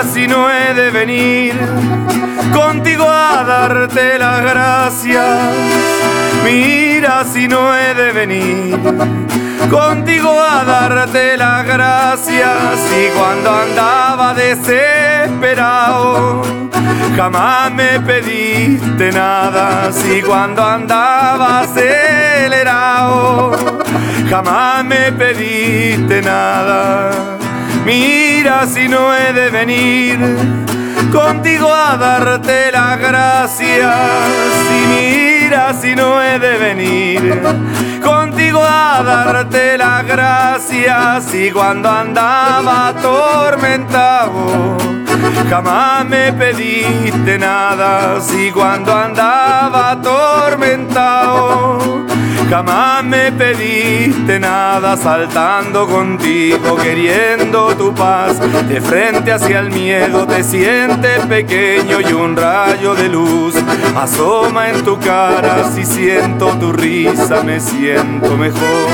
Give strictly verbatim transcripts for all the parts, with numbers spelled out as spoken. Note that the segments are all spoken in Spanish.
si no he de venir contigo a darte las gracias. Mira si no he de venir contigo a darte las gracias. Y cuando andaba desesperado jamás me pediste nada. Si cuando andaba acelerado jamás me pediste nada. Mira si no he de venir contigo a darte las gracias. Y mira si no he de venir contigo a darte las gracias. Y cuando andaba atormentado jamás me pediste nada. Si cuando andaba atormentado jamás me pediste nada. Saltando contigo, queriendo tu paz, de frente hacia el miedo te sientes pequeño y un rayo de luz asoma en tu cara. Si siento tu risa me siento mejor.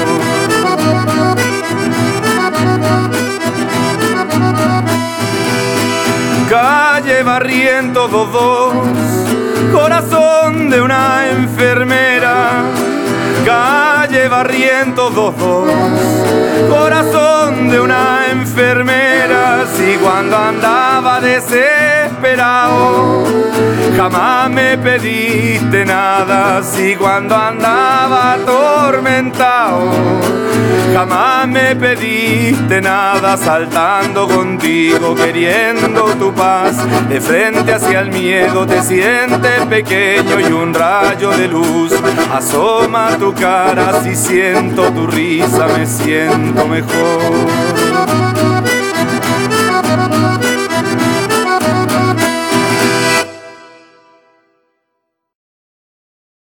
Calle Barrientos dos dos, corazón de una enfermera. Calle Barrientos dos dos, corazón de una enfermera. Si cuando andaba desesperado jamás me pediste nada. Si cuando andaba atormentado jamás me pediste nada. Saltando contigo, queriendo tu paz, de frente hacia el miedo te sientes pequeño y un rayo de luz asoma tu cara. Si siento tu risa me siento mejor.